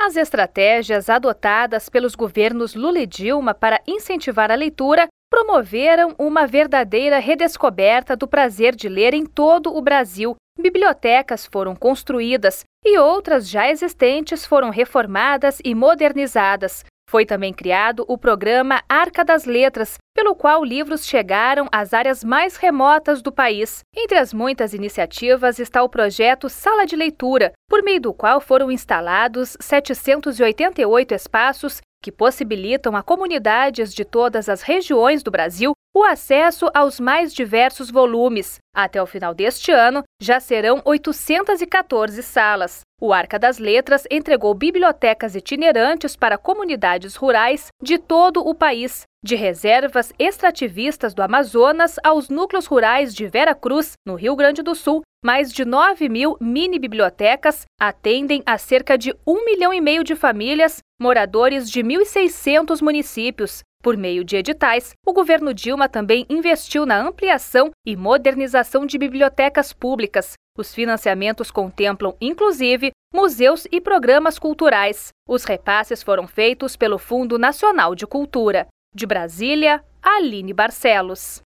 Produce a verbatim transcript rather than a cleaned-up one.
As estratégias adotadas pelos governos Lula e Dilma para incentivar a leitura promoveram uma verdadeira redescoberta do prazer de ler em todo o Brasil. Bibliotecas foram construídas e outras já existentes foram reformadas e modernizadas. Foi também criado o programa Arca das Letras, pelo qual livros chegaram às áreas mais remotas do país. Entre as muitas iniciativas está o projeto Sala de Leitura, por meio do qual foram instalados setecentos e oitenta e oito espaços que possibilitam a comunidades de todas as regiões do Brasil o acesso aos mais diversos volumes. Até o final deste ano, já serão oitocentas e quatorze salas. O Arca das Letras entregou bibliotecas itinerantes para comunidades rurais de todo o país, de reservas extrativistas do Amazonas aos núcleos rurais de Vera Cruz, no Rio Grande do Sul. Mais de nove mil mini-bibliotecas atendem a cerca de um milhão e meio de famílias, moradores de mil e seiscentos municípios. Por meio de editais, o governo Dilma também investiu na ampliação e modernização de bibliotecas públicas. Os financiamentos contemplam, inclusive, museus e programas culturais. Os repasses foram feitos pelo Fundo Nacional de Cultura. De Brasília, Aline Barcelos.